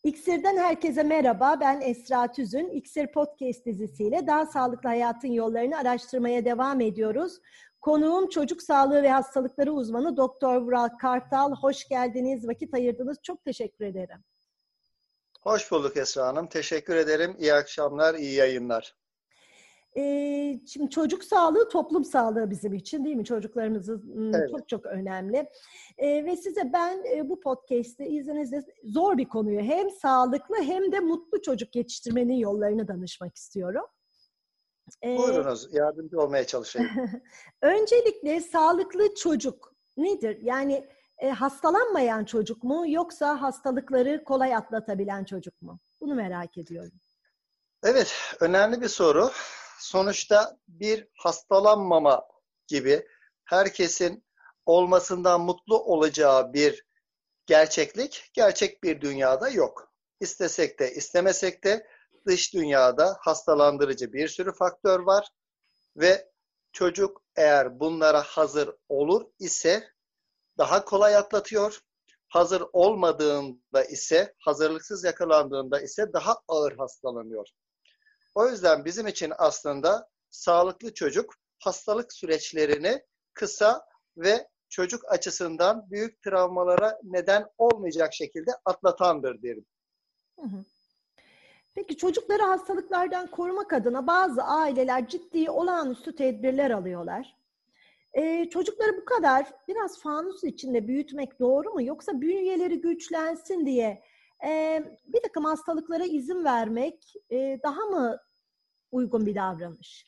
İksir'den herkese merhaba. Ben Esra Tüzün. İksir Podcast dizisiyle daha sağlıklı hayatın yollarını araştırmaya devam ediyoruz. Konuğum çocuk sağlığı ve hastalıkları uzmanı Doktor Vural Kartal. Hoş geldiniz, vakit ayırdınız. Çok teşekkür ederim. Hoş bulduk Esra Hanım. Teşekkür ederim. İyi akşamlar, iyi yayınlar. Şimdi çocuk sağlığı toplum sağlığı bizim için, değil mi? Çocuklarımızın Evet. çok önemli. Ve size ben bu podcast'te izninizle zor bir konuyu hem sağlıklı hem de mutlu çocuk yetiştirmenin yollarını danışmak istiyorum. Buyurunuz, yardımcı olmaya çalışayım. Öncelikle sağlıklı çocuk nedir? Yani hastalanmayan çocuk mu yoksa hastalıkları kolay atlatabilen çocuk mu? Bunu merak ediyorum. Evet, önemli bir soru. Sonuçta bir hastalanmama gibi herkesin olmasından mutlu olacağı bir gerçeklik, gerçek bir dünyada yok. İstesek de istemesek de dış dünyada hastalandırıcı bir sürü faktör var ve çocuk eğer bunlara hazır olur ise daha kolay atlatıyor. Hazır olmadığında ise, hazırlıksız yakalandığında ise daha ağır hastalanıyor. O yüzden bizim için aslında sağlıklı çocuk hastalık süreçlerini kısa ve çocuk açısından büyük travmalara neden olmayacak şekilde atlatandır derim. Peki çocukları hastalıklardan korumak adına bazı aileler ciddi olağanüstü tedbirler alıyorlar. Çocukları bu kadar biraz fanus içinde büyütmek doğru mu? Yoksa bünyeleri güçlensin diye bir takım hastalıklara izin vermek daha mı uygun bir davranış?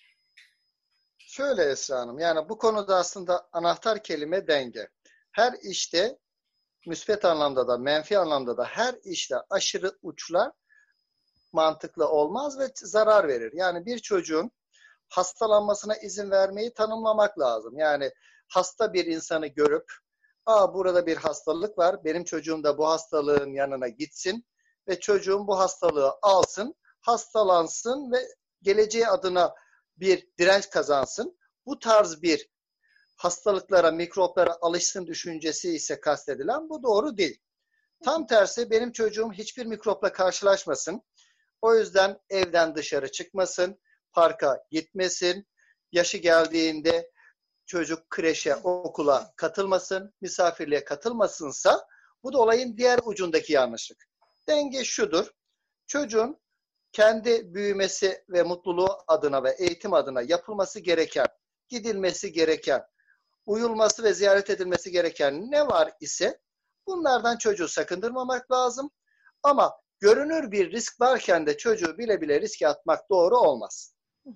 Şöyle Esra Hanım, yani bu konuda aslında anahtar kelime denge. Her işte, müsbet anlamda da menfi anlamda da her işte aşırı uçlar mantıklı olmaz ve zarar verir. Yani bir çocuğun hastalanmasına izin vermeyi tanımlamak lazım. Yani hasta bir insanı görüp, burada bir hastalık var, benim çocuğum da bu hastalığın yanına gitsin ve çocuğum bu hastalığı alsın, hastalansın ve geleceği adına bir direnç kazansın. Bu tarz bir hastalıklara, mikroplara alışsın düşüncesi ise kastedilen, bu doğru değil. Tam tersi, benim çocuğum hiçbir mikropla karşılaşmasın. O yüzden evden dışarı çıkmasın, parka gitmesin, yaşı geldiğinde çocuk kreşe, okula katılmasın, misafirliğe katılmasınsa bu da olayın diğer ucundaki yanlışlık. Denge şudur, çocuğun kendi büyümesi ve mutluluğu adına ve eğitim adına yapılması gereken, gidilmesi gereken, uyulması ve ziyaret edilmesi gereken ne var ise bunlardan çocuğu sakındırmamak lazım. Ama görünür bir risk varken de çocuğu bile bile riske atmak doğru olmaz.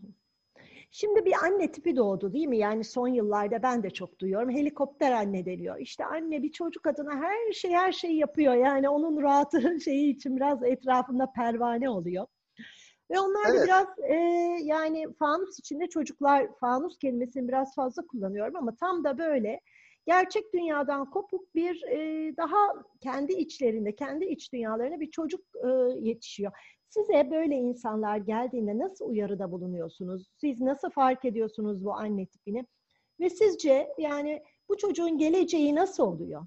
Şimdi bir anne tipi doğdu değil mi? Yani son yıllarda ben de çok duyuyorum. Helikopter anne deniyor. İşte anne bir çocuk adına her şeyi yapıyor. Yani onun rahatı şeyi için biraz etrafında pervane oluyor. Ve onlar da Evet. biraz yani fanus içinde çocuklar, fanus kelimesini biraz fazla kullanıyorum ama tam da böyle gerçek dünyadan kopuk bir daha kendi içlerinde, kendi iç dünyalarına bir çocuk yetişiyor. Size böyle insanlar geldiğinde nasıl uyarıda bulunuyorsunuz? Siz nasıl fark ediyorsunuz bu anne tipini? Ve sizce yani bu çocuğun geleceği nasıl oluyor?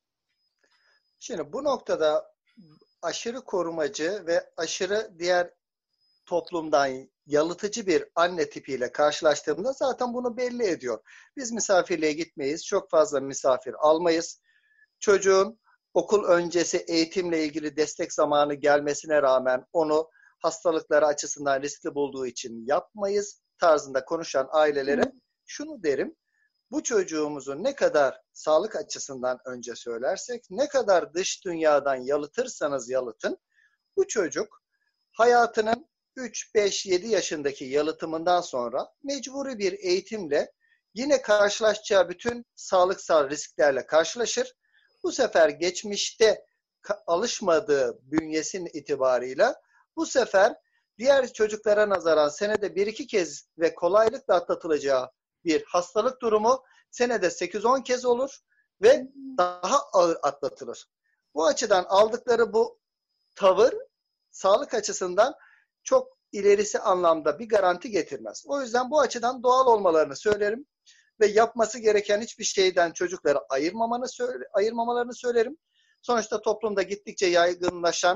Şimdi bu noktada aşırı korumacı ve aşırı diğer toplumdan yalıtıcı bir anne tipiyle karşılaştığımda zaten bunu belli ediyor. Biz misafirliğe gitmeyiz, çok fazla misafir almayız. Çocuğun okul öncesi eğitimle ilgili destek zamanı gelmesine rağmen onu hastalıkları açısından riskli bulduğu için yapmayız tarzında konuşan ailelere şunu derim. Bu çocuğumuzu ne kadar sağlık açısından önce söylersek, ne kadar dış dünyadan yalıtırsanız yalıtın, bu çocuk hayatının 3, 5, 7 yaşındaki yalıtımından sonra mecburi bir eğitimle yine karşılaşacağı bütün sağlıksal risklerle karşılaşır. Bu sefer geçmişte alışmadığı bünyesin itibarıyla bu sefer diğer çocuklara nazaran senede 1-2 kez ve kolaylıkla atlatılacağı bir hastalık durumu senede 8-10 kez olur ve daha ağır atlatılır. Bu açıdan aldıkları bu tavır sağlık açısından çok ilerisi anlamda bir garanti getirmez. O yüzden bu açıdan doğal olmalarını söylerim ve yapması gereken hiçbir şeyden çocukları ayırmamalarını söylerim. Sonuçta toplumda gittikçe yaygınlaşan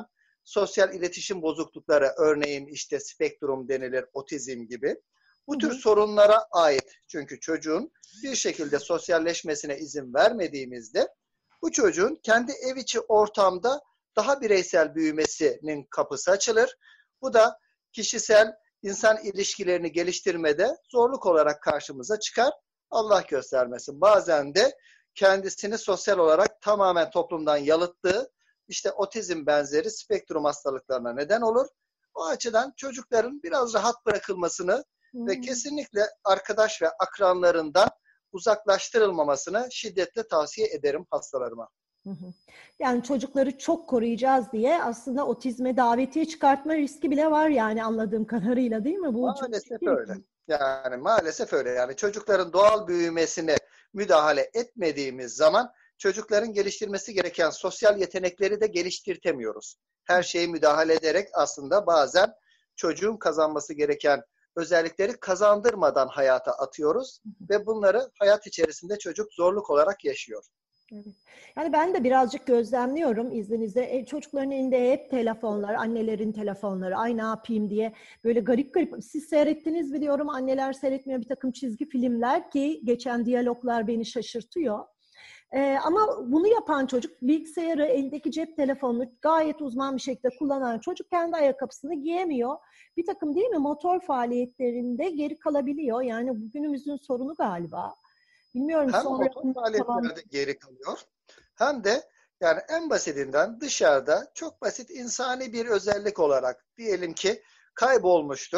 sosyal iletişim bozuklukları, örneğin işte spektrum denilir, otizm gibi. Bu tür Hı. sorunlara ait. Çünkü çocuğun bir şekilde sosyalleşmesine izin vermediğimizde bu çocuğun kendi ev içi ortamda daha bireysel büyümesinin kapısı açılır. Bu da kişisel insan ilişkilerini geliştirmede zorluk olarak karşımıza çıkar. Allah göstermesin. Bazen de kendisini sosyal olarak tamamen toplumdan yalıttığı işte otizm benzeri spektrum hastalıklarına neden olur. O açıdan çocukların biraz rahat bırakılmasını ve kesinlikle arkadaş ve akranlarından uzaklaştırılmamasını şiddetle tavsiye ederim hastalarıma. Yani çocukları çok koruyacağız diye aslında otizme davetiye çıkartma riski bile var yani anladığım kadarıyla, değil mi? Bu çok Maalesef ciddi bir öyle. konu. Yani maalesef öyle. Yani çocukların doğal büyümesine müdahale etmediğimiz zaman çocukların geliştirmesi gereken sosyal yetenekleri de geliştirtemiyoruz. Her şeye müdahale ederek aslında bazen çocuğun kazanması gereken özellikleri kazandırmadan hayata atıyoruz ve bunları hayat içerisinde çocuk zorluk olarak yaşıyor. Evet. Yani ben de birazcık gözlemliyorum izninizle. Çocukların elinde hep telefonlar, annelerin telefonları. Ay ne yapayım diye böyle garip garip. Siz seyrettiniz biliyorum, anneler seyretmiyor bir takım çizgi filmler ki geçen diyaloglar beni şaşırtıyor. Ama bunu yapan çocuk, bilgisayarı, elindeki cep telefonunu gayet uzman bir şekilde kullanan çocuk kendi ayakkabısını giyemiyor. Bir takım, değil mi, motor faaliyetlerinde geri kalabiliyor. Yani bugünümüzün sorunu galiba. Bilmiyorum Hem sonra motor tamam. faaliyetlerde geri kalıyor hem de yani en basitinden dışarıda çok basit insani bir özellik olarak diyelim ki kaybolmuştur.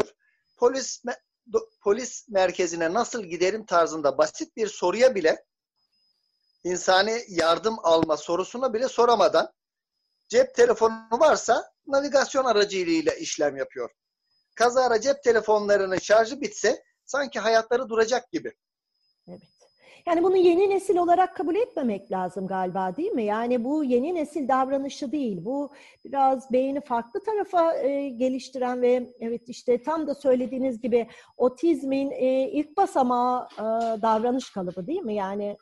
Polis merkezine nasıl giderim tarzında basit bir soruya bile, insani yardım alma sorusuna bile soramadan cep telefonu varsa navigasyon aracılığıyla işlem yapıyor. Kazara cep telefonlarının şarjı bitse sanki hayatları duracak gibi. Evet. Yani bunu yeni nesil olarak kabul etmemek lazım galiba, değil mi? Yani bu yeni nesil davranışı değil. Bu biraz beyni farklı tarafa geliştiren ve evet işte tam da söylediğiniz gibi otizmin ilk basamağı davranış kalıbı, değil mi? Yani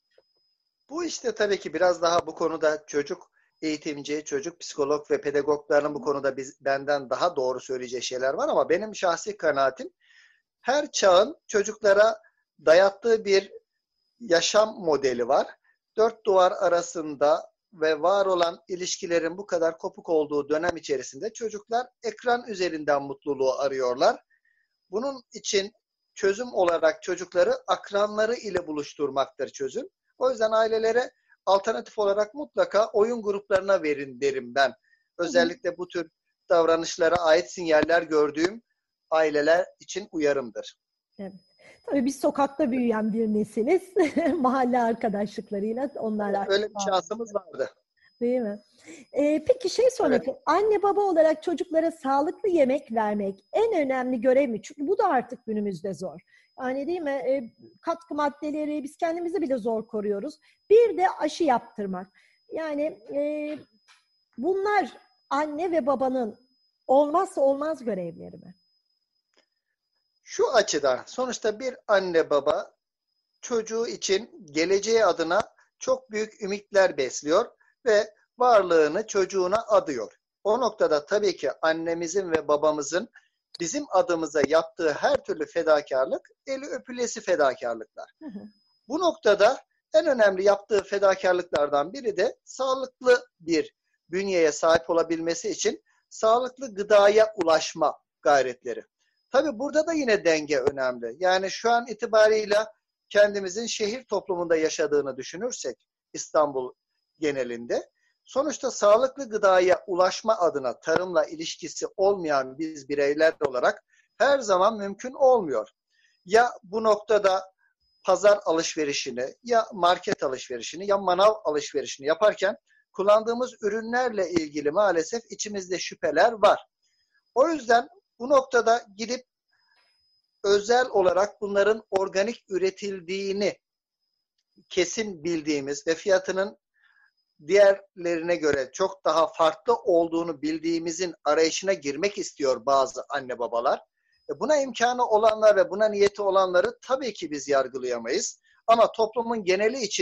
Bu işte tabii ki biraz daha bu konuda çocuk eğitimci, çocuk psikolog ve pedagogların bu konuda benden daha doğru söyleyeceği şeyler var ama benim şahsi kanaatim her çağın çocuklara dayattığı bir yaşam modeli var. Dört duvar arasında ve var olan ilişkilerin bu kadar kopuk olduğu dönem içerisinde çocuklar ekran üzerinden mutluluğu arıyorlar. Bunun için çözüm olarak çocukları akranları ile buluşturmaktır çözüm. O yüzden ailelere alternatif olarak mutlaka oyun gruplarına verin derim ben. Özellikle bu tür davranışlara ait sinyaller gördüğüm aileler için uyarımdır. evet. Tabii biz sokakta büyüyen bir nesiliz. Mahalle arkadaşlıklarıyla onlarla. Öyle bir şansımız vardı. Değil mi? Peki şey sormak, Evet. anne baba olarak çocuklara sağlıklı yemek vermek en önemli görev mi? Çünkü bu da artık günümüzde zor. Yani değil mi? Katkı maddeleri, biz kendimizi bile zor koruyoruz. Bir de aşı yaptırmak. Yani bunlar anne ve babanın olmazsa olmaz görevleri mi? Şu açıdan sonuçta bir anne baba çocuğu için geleceği adına çok büyük ümitler besliyor ve varlığını çocuğuna adıyor. O noktada tabii ki annemizin ve babamızın bizim adımıza yaptığı her türlü fedakarlık eli öpülesi fedakarlıklar. Hı hı. Bu noktada en önemli yaptığı fedakarlıklardan biri de sağlıklı bir bünyeye sahip olabilmesi için sağlıklı gıdaya ulaşma gayretleri. Tabii burada da yine denge önemli. Yani şu an itibarıyla kendimizin şehir toplumunda yaşadığını düşünürsek İstanbul genelinde sonuçta sağlıklı gıdaya ulaşma adına tarımla ilişkisi olmayan biz bireyler olarak her zaman mümkün olmuyor. Ya bu noktada pazar alışverişini, ya market alışverişini, ya manav alışverişini yaparken kullandığımız ürünlerle ilgili maalesef içimizde şüpheler var. O yüzden bu noktada gidip özel olarak bunların organik üretildiğini kesin bildiğimiz ve fiyatının diğerlerine göre çok daha farklı olduğunu bildiğimizin arayışına girmek istiyor bazı anne babalar. Buna imkanı olanlar ve buna niyeti olanları tabii ki biz yargılayamayız. Ama toplumun geneli için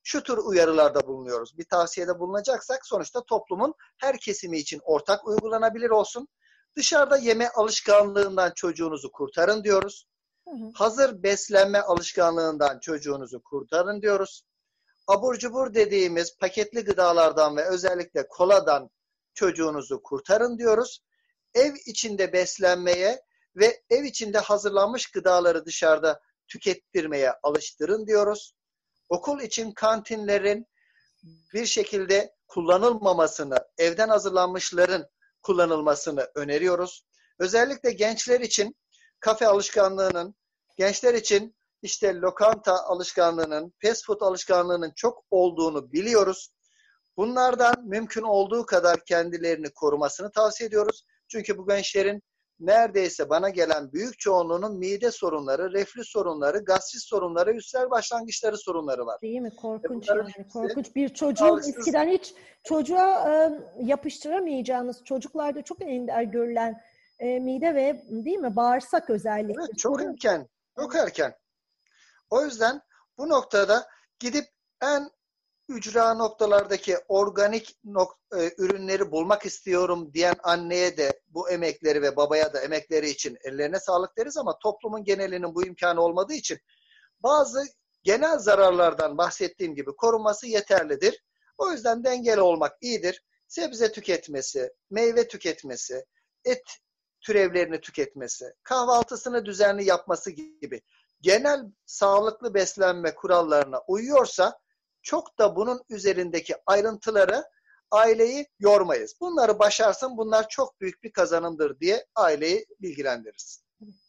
şu tür uyarılarda bulunuyoruz. Bir tavsiyede bulunacaksak sonuçta toplumun her kesimi için ortak uygulanabilir olsun. Dışarıda yeme alışkanlığından çocuğunuzu kurtarın diyoruz. Hazır beslenme alışkanlığından çocuğunuzu kurtarın diyoruz. Abur cubur dediğimiz paketli gıdalardan ve özellikle koladan çocuğunuzu kurtarın diyoruz. Ev içinde beslenmeye ve ev içinde hazırlanmış gıdaları dışarıda tükettirmeye alıştırın diyoruz. Okul için kantinlerin bir şekilde kullanılmamasını, evden hazırlanmışların kullanılmasını öneriyoruz. Özellikle gençler için kafe alışkanlığının, gençler için işte lokanta alışkanlığının, fast food alışkanlığının çok olduğunu biliyoruz. Bunlardan mümkün olduğu kadar kendilerini korumasını tavsiye ediyoruz. Çünkü bu gençlerin neredeyse bana gelen büyük çoğunluğunun mide sorunları, reflü sorunları, gastrit sorunları, ülser başlangıçları sorunları var. Değil mi? Korkunç yani. Korkunç. Bir çocuğun eskiden hiç çocuğa yapıştıramayacağınız, çocuklarda çok ender görülen mide ve değil mi? Bağırsak özellikle. Evet, çok erken. Çok erken. O yüzden bu noktada gidip en ücra noktalardaki organik ürünleri bulmak istiyorum diyen anneye de bu emekleri ve babaya da emekleri için ellerine sağlık deriz ama toplumun genelinin bu imkanı olmadığı için bazı genel zararlardan bahsettiğim gibi korunması yeterlidir. O yüzden dengeli olmak iyidir. Sebze tüketmesi, meyve tüketmesi, et türevlerini tüketmesi, kahvaltısını düzenli yapması gibi genel sağlıklı beslenme kurallarına uyuyorsa çok da bunun üzerindeki ayrıntıları aileyi yormayız. Bunları başarsın, bunlar çok büyük bir kazanımdır diye aileyi bilgilendiririz.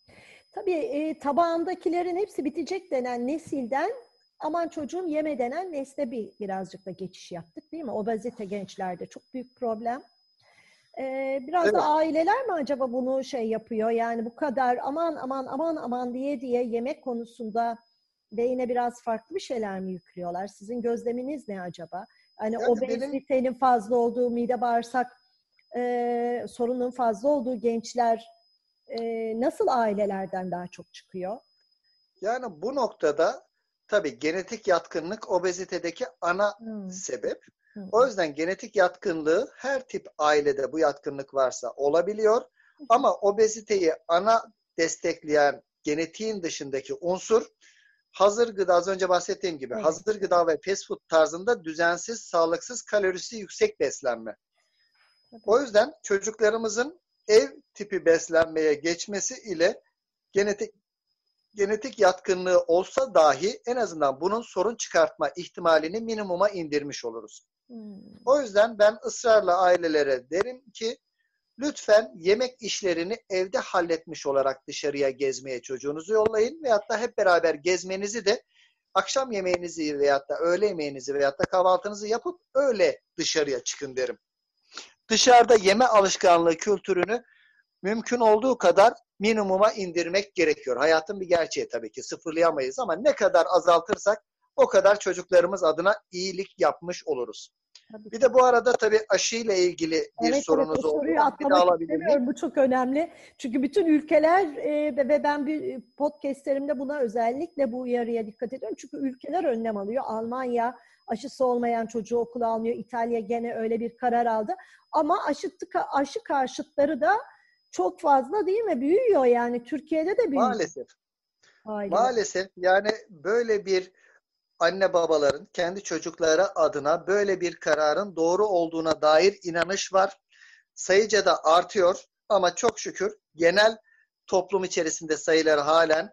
Tabii tabağındakilerin hepsi bitecek denen nesilden aman çocuğum yeme denen nesle birazcık da geçiş yaptık değil mi? Obezite gençlerde çok büyük problem. Biraz Evet. da aileler mi acaba bunu yapıyor? Yani bu kadar aman diye yemek konusunda beyine biraz farklı bir şeyler mi yüklüyorlar? Sizin gözleminiz ne acaba? Yani obezitenin fazla olduğu, mide bağırsak sorunun fazla olduğu gençler nasıl ailelerden daha çok çıkıyor? Yani bu noktada tabii genetik yatkınlık obezitedeki ana sebep. O yüzden genetik yatkınlığı her tip ailede bu yatkınlık varsa olabiliyor. Ama obeziteyi ana destekleyen genetiğin dışındaki unsur hazır gıda, az önce bahsettiğim gibi hazır gıda ve fast food tarzında düzensiz, sağlıksız, kalorisi yüksek beslenme. O yüzden çocuklarımızın ev tipi beslenmeye geçmesi ile genetik yatkınlığı olsa dahi en azından bunun sorun çıkartma ihtimalini minimuma indirmiş oluruz. O yüzden ben ısrarla ailelere derim ki lütfen yemek işlerini evde halletmiş olarak dışarıya gezmeye çocuğunuzu yollayın veyahut da hep beraber gezmenizi de akşam yemeğinizi veyahut da öğle yemeğinizi veyahut da kahvaltınızı yapıp öyle dışarıya çıkın derim. Dışarıda yeme alışkanlığı kültürünü mümkün olduğu kadar minimuma indirmek gerekiyor. Hayatın bir gerçeği tabii ki sıfırlayamayız ama ne kadar azaltırsak o kadar çocuklarımız adına iyilik yapmış oluruz. Tabii. Bir de bu arada tabii aşıyla ilgili bir sorunuz oldu. Soruyu atlamak istemiyorum. Bu çok önemli. Çünkü bütün ülkeler ve ben bir podcastlerimde buna özellikle bu uyarıya dikkat ediyorum. Çünkü ülkeler önlem alıyor. Almanya aşısı olmayan çocuğu okula almıyor. İtalya gene öyle bir karar aldı. Ama aşı karşıtları da çok fazla değil mi? Büyüyor yani. Türkiye'de de büyüyor. Maalesef. Maalesef yani böyle bir anne babaların kendi çocukları adına böyle bir kararın doğru olduğuna dair inanış var. Sayıca da artıyor ama çok şükür genel toplum içerisinde sayıları halen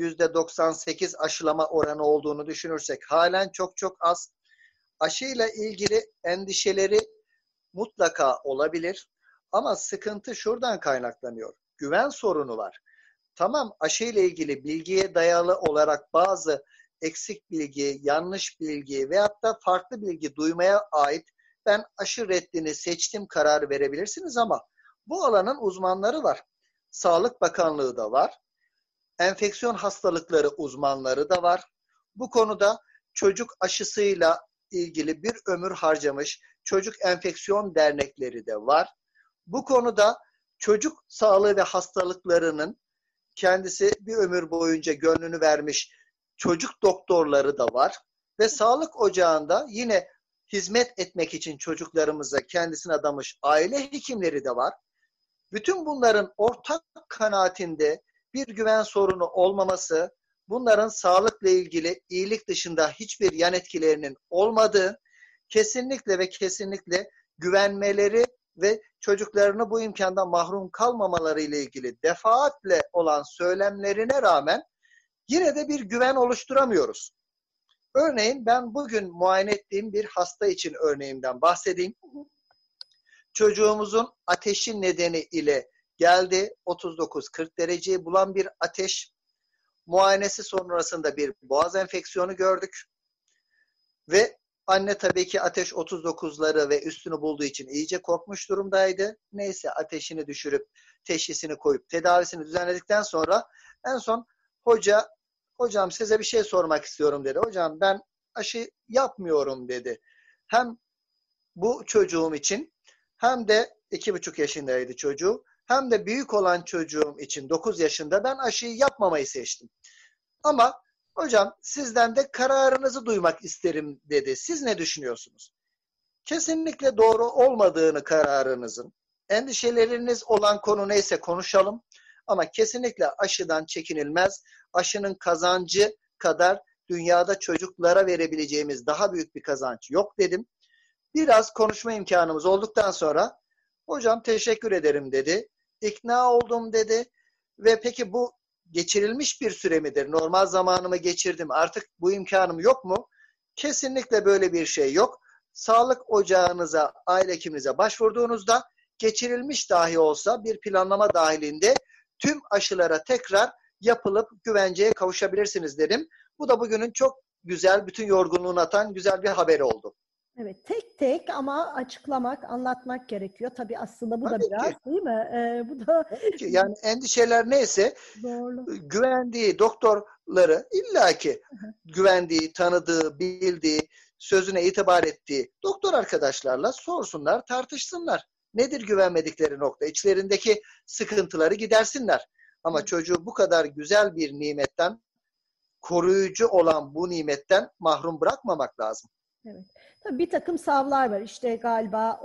%98 aşılama oranı olduğunu düşünürsek halen çok çok az. Aşıyla ilgili endişeleri mutlaka olabilir ama sıkıntı şuradan kaynaklanıyor. Güven sorunu var. Tamam, aşıyla ilgili bilgiye dayalı olarak bazı eksik bilgi, yanlış bilgi veyahut da farklı bilgi duymaya ait ben aşı reddini seçtim kararı verebilirsiniz ama bu alanın uzmanları var. Sağlık Bakanlığı da var. Enfeksiyon hastalıkları uzmanları da var. Bu konuda çocuk aşısıyla ilgili bir ömür harcamış çocuk enfeksiyon dernekleri de var. Bu konuda çocuk sağlığı ve hastalıklarının kendisi bir ömür boyunca gönlünü vermiş çocuk doktorları da var. Ve sağlık ocağında yine hizmet etmek için çocuklarımıza kendisine adamış aile hekimleri de var. Bütün bunların ortak kanaatinde bir güven sorunu olmaması, bunların sağlıkla ilgili iyilik dışında hiçbir yan etkilerinin olmadığı, kesinlikle ve kesinlikle güvenmeleri ve çocuklarını bu imkandan mahrum kalmamaları ile ilgili defaatle olan söylemlerine rağmen yine de bir güven oluşturamıyoruz. Örneğin ben bugün muayene ettiğim bir hasta için örneğimden bahsedeyim. Çocuğumuzun ateşi nedeniyle geldi. 39-40 dereceyi bulan bir ateş. Muayenesi sonrasında bir boğaz enfeksiyonu gördük. Ve anne tabii ki ateş 39'ları ve üstünü bulduğu için iyice korkmuş durumdaydı. Neyse ateşini düşürüp teşhisini koyup tedavisini düzenledikten sonra en son hocam size bir şey sormak istiyorum dedi. Hocam ben aşı yapmıyorum dedi. Hem bu çocuğum için hem de 2,5 yaşındaydı çocuğu. Hem de büyük olan çocuğum için 9 yaşında ben aşıyı yapmamayı seçtim. Ama hocam sizden de kararınızı duymak isterim dedi. Siz ne düşünüyorsunuz? Kesinlikle doğru olmadığını kararınızın, endişeleriniz olan konu neyse konuşalım. Ama kesinlikle aşıdan çekinilmez. Aşının kazancı kadar dünyada çocuklara verebileceğimiz daha büyük bir kazanç yok dedim. Biraz konuşma imkanımız olduktan sonra hocam teşekkür ederim dedi. İkna oldum dedi. Ve peki bu geçirilmiş bir süre midir? Normal zamanımı geçirdim. Artık bu imkanım yok mu? Kesinlikle böyle bir şey yok. Sağlık ocağınıza, aile hekiminize başvurduğunuzda geçirilmiş dahi olsa bir planlama dahilinde tüm aşılara tekrar yapılıp güvenceye kavuşabilirsiniz dedim. Bu da bugünün çok güzel, bütün yorgunluğunu atan güzel bir haberi oldu. Evet, tek tek ama açıklamak, anlatmak gerekiyor. Tabii aslında bu da Tabii biraz, ki. değil mi? Bu da Tabii ki. Yani endişeler neyse doğru. güvendiği doktorları illaki güvendiği, tanıdığı, bildiği, sözüne itibar ettiği doktor arkadaşlarla sorsunlar, tartışsınlar. Nedir güvenmedikleri nokta? İçlerindeki sıkıntıları gidersinler. Ama çocuğu bu kadar güzel bir nimetten, koruyucu olan bu nimetten mahrum bırakmamak lazım. Evet. Tabii bir takım savlar var. İşte galiba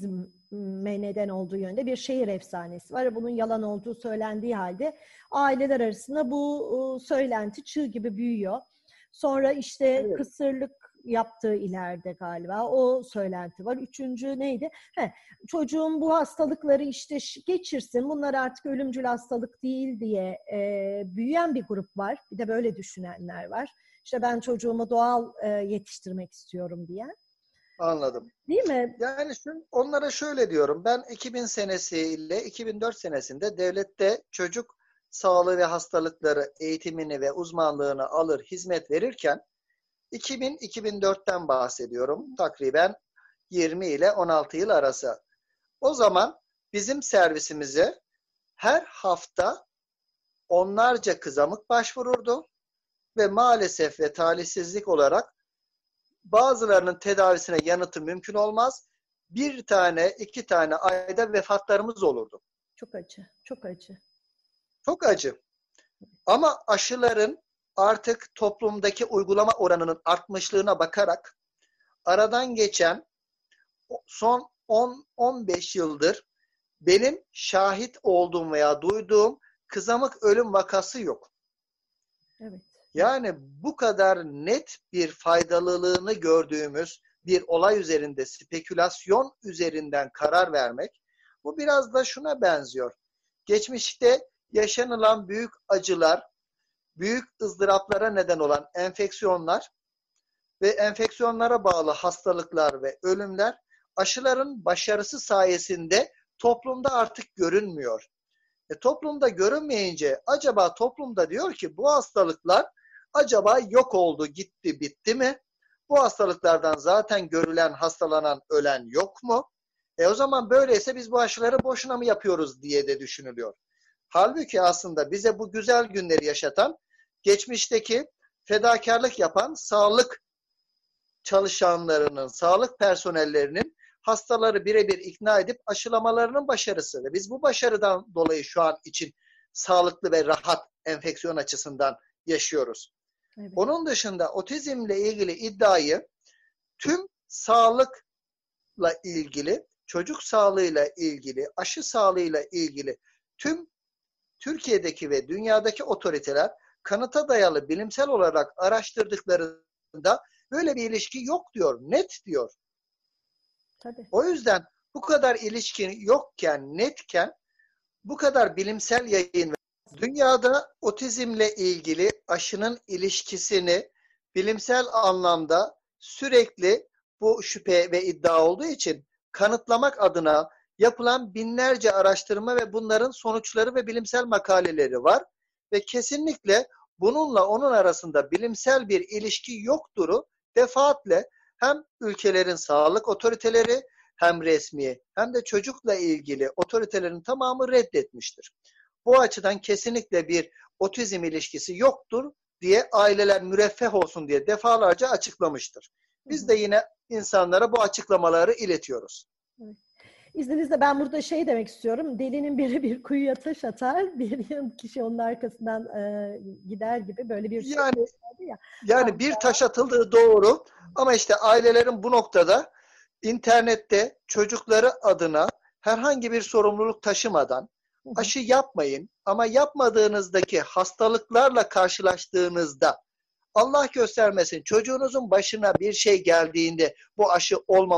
otizme neden olduğu yönde bir şehir efsanesi var. Bunun yalan olduğu söylendiği halde aileler arasında bu söylenti çığ gibi büyüyor. Sonra işte Evet. kısırlık yaptığı ileride galiba o söylenti var. Üçüncü neydi? Çocuğun bu hastalıkları işte geçirsin, bunlar artık ölümcül hastalık değil diye büyüyen bir grup var. Bir de böyle düşünenler var. İşte ben çocuğumu doğal yetiştirmek istiyorum diye. Anladım. Değil mi? Yani onlara şöyle diyorum. Ben 2000 senesiyle 2004 senesinde devlette çocuk sağlığı ve hastalıkları eğitimini ve uzmanlığını alır, hizmet verirken 2000-2004'ten bahsediyorum. Takriben 20 ile 16 yıl arası. O zaman bizim servisimize her hafta onlarca kızamık başvururdu ve maalesef ve talihsizlik olarak bazılarının tedavisine yanıtı mümkün olmaz. Bir tane, 2 tane ayda vefatlarımız olurdu. Çok acı, çok acı. Çok acı. Ama aşıların artık toplumdaki uygulama oranının artmışlığına bakarak aradan geçen son 10-15 yıldır benim şahit olduğum veya duyduğum kızamık ölüm vakası yok. Evet. Yani bu kadar net bir faydalılığını gördüğümüz bir olay üzerinde spekülasyon üzerinden karar vermek, bu biraz da şuna benziyor. Geçmişte yaşanılan büyük acılar, büyük ızdıraplara neden olan enfeksiyonlar ve enfeksiyonlara bağlı hastalıklar ve ölümler aşıların başarısı sayesinde toplumda artık görünmüyor. Toplumda görünmeyince acaba toplumda diyor ki bu hastalıklar acaba yok oldu, gitti, bitti mi? Bu hastalıklardan zaten görülen, hastalanan, ölen yok mu? O zaman böyleyse biz bu aşıları boşuna mı yapıyoruz diye de düşünülüyor. Halbuki aslında bize bu güzel günleri yaşatan, geçmişteki fedakarlık yapan sağlık çalışanlarının, sağlık personellerinin hastaları birebir ikna edip aşılamalarının başarısı. Ve biz bu başarıdan dolayı şu an için sağlıklı ve rahat enfeksiyon açısından yaşıyoruz. Evet. Onun dışında otizmle ilgili iddiayı tüm sağlıkla ilgili, çocuk sağlığıyla ilgili, aşı sağlığıyla ilgili tüm Türkiye'deki ve dünyadaki otoriteler kanıta dayalı bilimsel olarak araştırdıklarında böyle bir ilişki yok diyor, net diyor. Tabii. O yüzden bu kadar ilişki yokken, netken bu kadar bilimsel yayın, dünyada otizmle ilgili aşının ilişkisini bilimsel anlamda sürekli bu şüphe ve iddia olduğu için kanıtlamak adına yapılan binlerce araştırma ve bunların sonuçları ve bilimsel makaleleri var. Ve kesinlikle bununla onun arasında bilimsel bir ilişki yoktur'u defaatle hem ülkelerin sağlık otoriteleri hem resmi hem de çocukla ilgili otoritelerin tamamı reddetmiştir. Bu açıdan kesinlikle bir otizm ilişkisi yoktur diye aileler müreffeh olsun diye defalarca açıklamıştır. Biz de yine insanlara bu açıklamaları iletiyoruz. Evet. İzninizle ben burada şey demek istiyorum. Delinin biri bir kuyuya taş atar, bir kişi onun arkasından gider gibi böyle bir şey Yani, ya. yani bir taş atıldığı doğru ama işte ailelerin bu noktada internette çocukları adına herhangi bir sorumluluk taşımadan aşı yapmayın ama yapmadığınızdaki hastalıklarla karşılaştığınızda Allah göstermesin çocuğunuzun başına bir şey geldiğinde bu aşı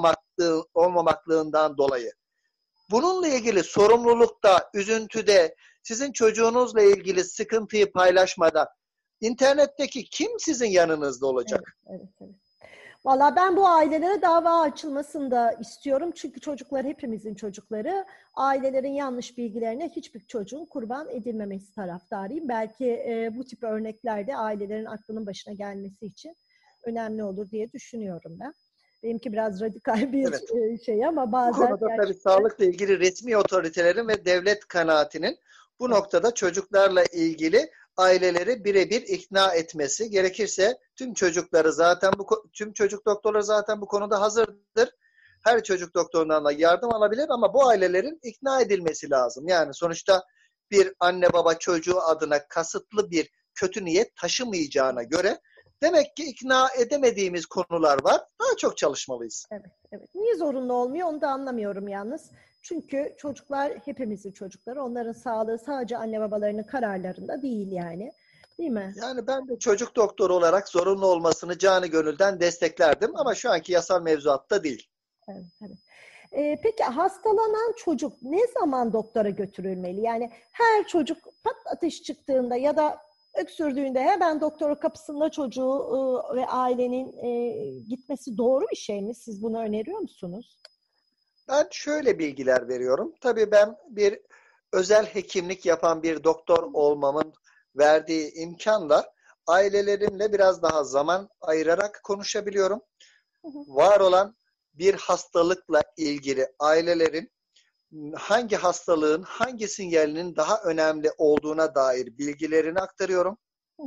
olmamaklığından dolayı bununla ilgili sorumlulukta, üzüntüde, sizin çocuğunuzla ilgili sıkıntıyı paylaşmada internetteki kim sizin yanınızda olacak? Evet, evet, evet. Valla ben bu ailelere dava açılmasını da istiyorum. Çünkü çocuklar hepimizin çocukları. Ailelerin yanlış bilgilerine hiçbir çocuğun kurban edilmemesi taraftarıyım. Belki bu tip örneklerde ailelerin aklının başına gelmesi için önemli olur diye düşünüyorum ben. Benimki biraz radikal bir Evet. şey ama Bu bazen konuda gerçekten... tabii sağlıkla ilgili resmi otoritelerin ve devlet kanaatinin bu noktada çocuklarla ilgili aileleri birebir ikna etmesi gerekirse tüm çocukları zaten tüm çocuk doktorları zaten bu konuda hazırdır. Her çocuk doktorundan da yardım alabilir ama bu ailelerin ikna edilmesi lazım. Yani sonuçta bir anne baba çocuğu adına kasıtlı bir kötü niyet taşımayacağına göre demek ki ikna edemediğimiz konular var. Daha çok çalışmalıyız. Evet, evet. Niye zorunlu olmuyor onu da anlamıyorum yalnız. Çünkü çocuklar hepimizin çocukları. Onların sağlığı sadece anne babalarının kararlarında değil yani. Değil mi? Yani ben de çocuk doktoru olarak zorunlu olmasını canı gönülden desteklerdim ama şu anki yasal mevzuatta değil. Evet, evet. Peki hastalanan çocuk ne zaman doktora götürülmeli? Yani her çocuk pat ateş çıktığında ya da öksürdüğünde hemen doktor kapısında çocuğu ve ailenin gitmesi doğru bir şey mi? Siz bunu öneriyor musunuz? Ben şöyle bilgiler veriyorum. Tabii ben bir özel hekimlik yapan bir doktor olmamın verdiği imkanla ailelerimle biraz daha zaman ayırarak konuşabiliyorum. Var olan bir hastalıkla ilgili ailelerin hangi hastalığın hangi sinyalinin daha önemli olduğuna dair bilgilerini aktarıyorum.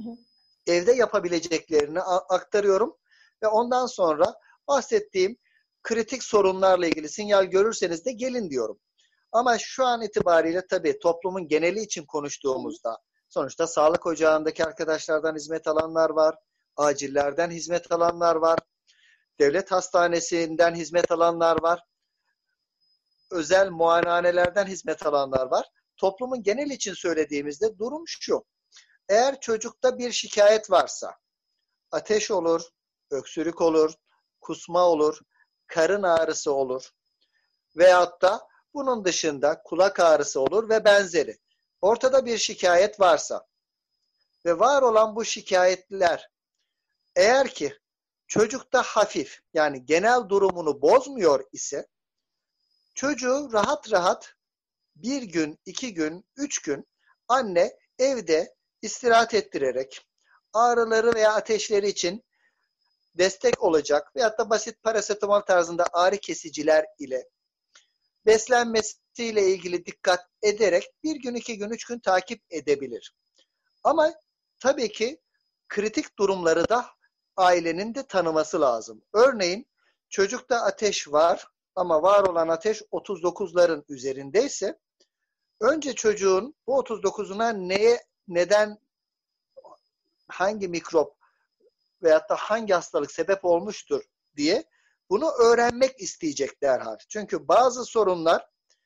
Evde yapabileceklerini aktarıyorum ve ondan sonra bahsettiğim kritik sorunlarla ilgili sinyal görürseniz de gelin diyorum. Ama şu an itibariyle tabii toplumun geneli için konuştuğumuzda sonuçta sağlık ocağındaki arkadaşlardan hizmet alanlar var, acillerden hizmet alanlar var, devlet hastanesinden hizmet alanlar var, özel muayenehanelerden hizmet alanlar var. Toplumun genel için söylediğimizde durum şu. Eğer çocukta bir şikayet varsa, ateş olur, öksürük olur, kusma olur, karın ağrısı olur veyahut da bunun dışında kulak ağrısı olur ve benzeri. Ortada bir şikayet varsa ve var olan bu şikayetler eğer ki çocukta hafif yani genel durumunu bozmuyor ise çocuğu rahat rahat bir gün, 2 gün, 3 gün anne evde istirahat ettirerek ağrıları veya ateşleri için destek olacak veyahut da basit parasetamol tarzında ağrı kesiciler ile beslenmesiyle ilgili dikkat ederek 1 gün, 2 gün, 3 gün takip edebilir. Ama tabii ki kritik durumları da ailenin de tanıması lazım. Örneğin çocukta ateş var ama var olan ateş 39'ların üzerindeyse önce çocuğun bu 39'una neye, neden, hangi mikrop veyahut da hangi hastalık sebep olmuştur diye bunu öğrenmek isteyecek derhal. Çünkü bazı sorunlar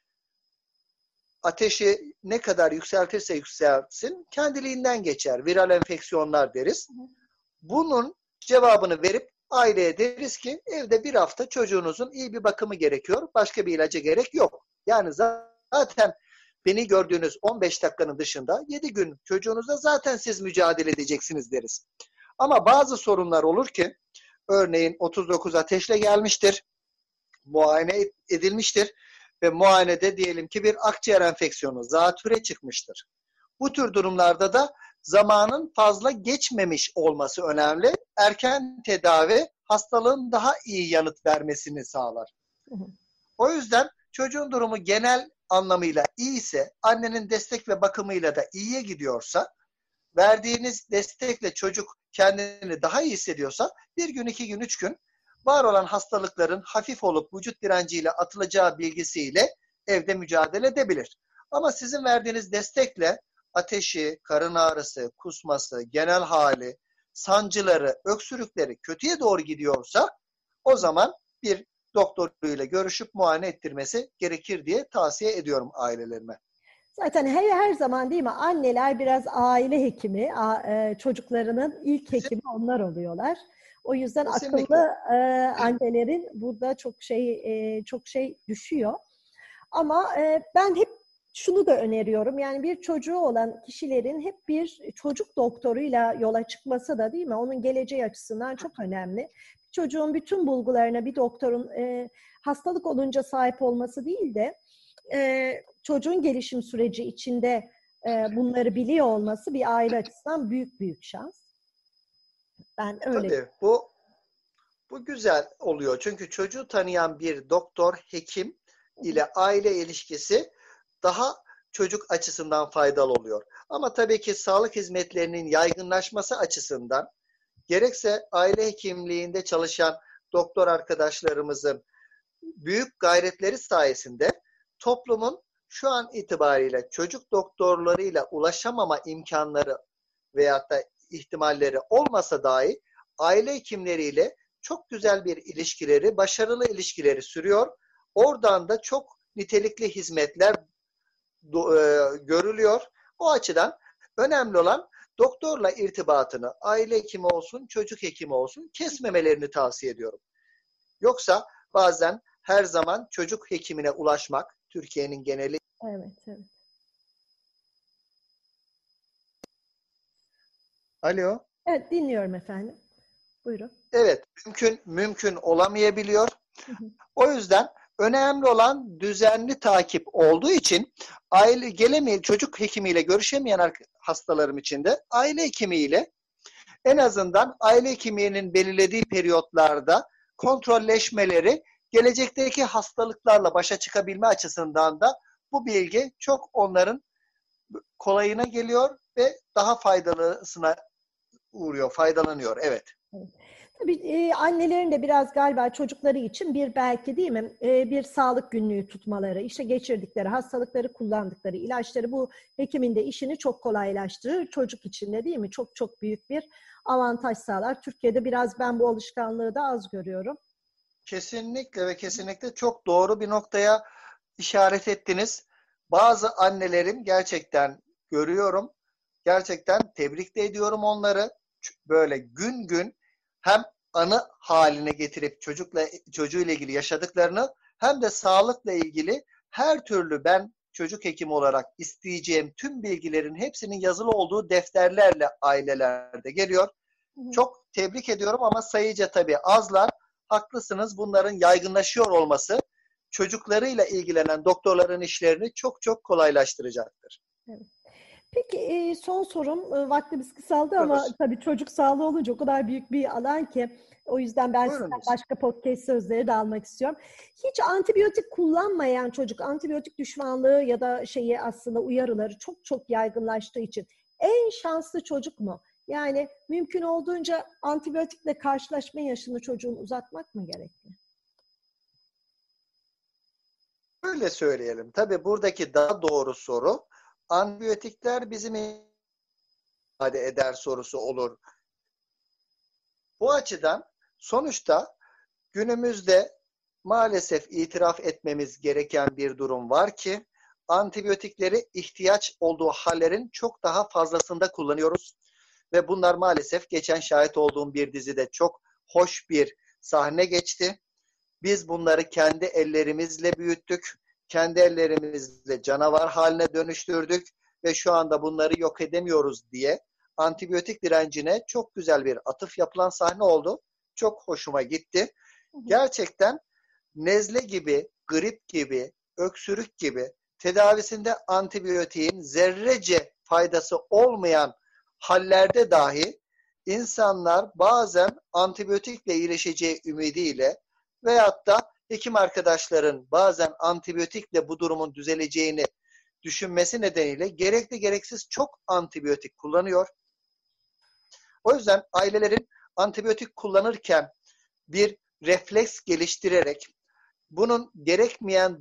ateşi ne kadar yükseltirse yükselsin kendiliğinden geçer. Viral enfeksiyonlar deriz. Bunun cevabını verip aileye deriz ki evde bir hafta çocuğunuzun iyi bir bakımı gerekiyor. Başka bir ilaca gerek yok. Yani zaten beni gördüğünüz 15 dakikanın dışında 7 gün çocuğunuzla zaten siz mücadele edeceksiniz deriz. Ama bazı sorunlar olur ki örneğin 39 ateşle gelmiştir. Muayene edilmiştir ve muayenede diyelim ki bir akciğer enfeksiyonu, zatüre çıkmıştır. Bu tür durumlarda da zamanın fazla geçmemiş olması önemli. Erken tedavi hastalığın daha iyi yanıt vermesini sağlar. O yüzden çocuğun durumu genel anlamıyla iyi ise, annenin destek ve bakımıyla da iyiye gidiyorsa, verdiğiniz destekle çocuk kendini daha iyi hissediyorsa, bir gün, 2 gün, 3 gün var olan hastalıkların hafif olup vücut direnciyle atılacağı bilgisiyle evde mücadele edebilir. Ama sizin verdiğiniz destekle ateşi, karın ağrısı, kusması, genel hali, sancıları, öksürükleri kötüye doğru gidiyorsa o zaman bir doktoruyla görüşüp muayene ettirmesi gerekir diye tavsiye ediyorum ailelerime. Zaten her zaman değil mi? Anneler biraz aile hekimi, çocuklarının ilk hekimi onlar oluyorlar. O yüzden Kesinlikle. akıllı annelerin burada çok şey düşüyor. Ama ben hep şunu da öneriyorum. Yani bir çocuğu olan kişilerin hep bir çocuk doktoruyla yola çıkması da değil mi? Onun geleceği açısından çok önemli. Çocuğun bütün bulgularına bir doktorun hastalık olunca sahip olması değil de çocuğun gelişim süreci içinde bunları biliyor olması bir aile açısından büyük şans. Ben öyle. Tabii bu güzel oluyor. Çünkü çocuğu tanıyan bir doktor, hekim ile aile ilişkisi daha çocuk açısından faydalı oluyor. Ama tabii ki sağlık hizmetlerinin yaygınlaşması açısından gerekse aile hekimliğinde çalışan doktor arkadaşlarımızın büyük gayretleri sayesinde toplumun şu an itibariyle çocuk doktorlarıyla ulaşamama imkanları veyahut da ihtimalleri olmasa dahi aile hekimleriyle çok güzel bir ilişkileri, başarılı ilişkileri sürüyor. Oradan da çok nitelikli hizmetler görülüyor. O açıdan önemli olan doktorla irtibatını, aile hekimi olsun, çocuk hekimi olsun kesmemelerini tavsiye ediyorum. Yoksa bazen her zaman çocuk hekimine ulaşmak Türkiye'nin geneli. Evet. Alo. Evet, dinliyorum efendim. Buyurun. Evet, mümkün olamayabiliyor. O yüzden önemli olan düzenli takip olduğu için çocuk hekimiyle görüşemeyen hastalarım için de aile hekimiyle en azından aile hekiminin belirlediği periyotlarda kontrolleşmeleri gelecekteki hastalıklarla başa çıkabilme açısından da bu bilgi çok onların kolayına geliyor ve daha faydalısına faydalanıyor. Evet. Tabii annelerin de biraz galiba çocukları için belki değil mi bir sağlık günlüğü tutmaları, işte geçirdikleri hastalıkları, kullandıkları ilaçları bu hekimin de işini çok kolaylaştırır. Çocuk için de değil mi çok büyük bir avantaj sağlar. Türkiye'de biraz ben bu alışkanlığı da az görüyorum. Kesinlikle ve kesinlikle çok doğru bir noktaya işaret ettiniz. Bazı annelerim gerçekten görüyorum. Gerçekten tebrik de ediyorum onları. Böyle gün gün hem anı haline getirip çocuğuyla ilgili yaşadıklarını hem de sağlıkla ilgili her türlü ben çocuk hekimi olarak isteyeceğim tüm bilgilerin hepsinin yazılı olduğu defterlerle ailelerde geliyor. Çok tebrik ediyorum ama sayıca tabii azlar. Haklısınız, bunların yaygınlaşıyor olması çocuklarıyla ilgilenen doktorların işlerini çok kolaylaştıracaktır. Evet. Peki son sorum, vaktimiz kısaldı ama Buyurunuz. tabii çocuk sağlığı olunca o kadar büyük bir alan ki o yüzden ben sizden Buyurunuz. başka podcast sözleri de almak istiyorum. Hiç antibiyotik kullanmayan çocuk, antibiyotik düşmanlığı ya da aslında uyarıları çok yaygınlaştığı için en şanslı çocuk mu? Yani mümkün olduğunca antibiyotikle karşılaşma yaşını çocuğun uzatmak mı gerekli? Böyle söyleyelim. Tabii buradaki daha doğru soru antibiyotikler bizim ifade eder sorusu olur. O açıdan sonuçta günümüzde maalesef itiraf etmemiz gereken bir durum var ki antibiyotikleri ihtiyaç olduğu hallerin çok daha fazlasında kullanıyoruz. Ve bunlar maalesef geçen şahit olduğum bir dizide çok hoş bir sahne geçti. Biz bunları kendi ellerimizle büyüttük. Kendi ellerimizle canavar haline dönüştürdük ve şu anda bunları yok edemiyoruz diye antibiyotik direncine çok güzel bir atıf yapılan sahne oldu. Çok hoşuma gitti. Gerçekten nezle gibi, grip gibi, öksürük gibi tedavisinde antibiyotiğin zerrece faydası olmayan hallerde dahi insanlar bazen antibiyotikle iyileşeceği ümidiyle veyahut da hekim arkadaşların bazen antibiyotikle bu durumun düzeleceğini düşünmesi nedeniyle gerekli gereksiz çok antibiyotik kullanıyor. O yüzden ailelerin antibiyotik kullanırken bir refleks geliştirerek bunun gerekmeyen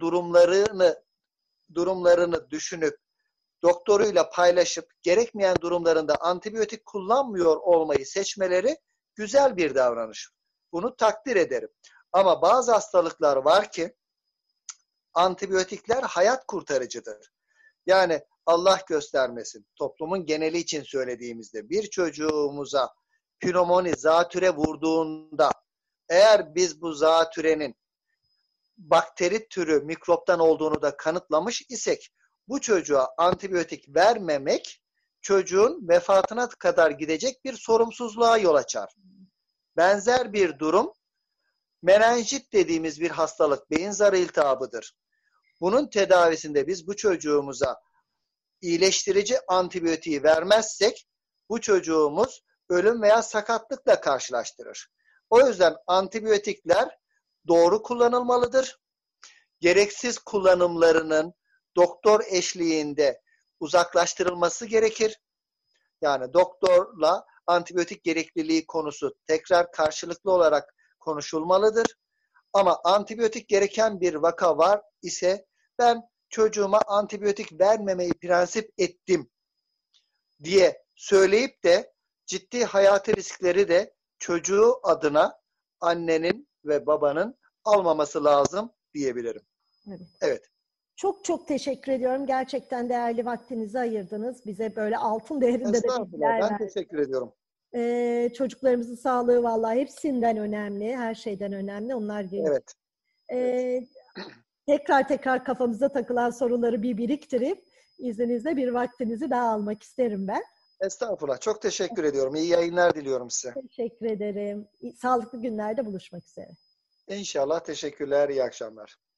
durumlarını düşünüp doktoruyla paylaşıp gerekmeyen durumlarında antibiyotik kullanmıyor olmayı seçmeleri güzel bir davranış. Bunu takdir ederim. Ama bazı hastalıklar var ki antibiyotikler hayat kurtarıcıdır. Yani Allah göstermesin, toplumun geneli için söylediğimizde bir çocuğumuza pnömoni, zatüre vurduğunda eğer biz bu zatürenin bakteri türü mikroptan olduğunu da kanıtlamış isek bu çocuğa antibiyotik vermemek çocuğun vefatına kadar gidecek bir sorumsuzluğa yol açar. Benzer bir durum menenjit dediğimiz bir hastalık, beyin zarı iltihabıdır. Bunun tedavisinde biz bu çocuğumuza iyileştirici antibiyotiği vermezsek bu çocuğumuz ölüm veya sakatlıkla karşılaştırır. O yüzden antibiyotikler doğru kullanılmalıdır. Gereksiz kullanımlarının doktor eşliğinde uzaklaştırılması gerekir. Yani doktorla antibiyotik gerekliliği konusu tekrar karşılıklı olarak konuşulmalıdır. Ama antibiyotik gereken bir vaka var ise ben çocuğuma antibiyotik vermemeyi prensip ettim diye söyleyip de ciddi hayati riskleri de çocuğu adına annenin ve babanın almaması lazım diyebilirim. Evet. Evet. Çok çok teşekkür ediyorum. Gerçekten değerli vaktinizi ayırdınız. Bize böyle altın değerinde de Estağfurullah. bilgiler Ben verdiniz. teşekkür ediyorum. Çocuklarımızın sağlığı vallahi hepsinden önemli. Her şeyden önemli. Onlar gelecek. Evet. Evet. Tekrar tekrar kafamıza takılan soruları bir biriktirip izninizle bir vaktinizi daha almak isterim ben. Estağfurullah. Çok teşekkür ediyorum. İyi yayınlar diliyorum size. Teşekkür ederim. Sağlıklı günlerde buluşmak üzere. İnşallah. Teşekkürler. İyi akşamlar.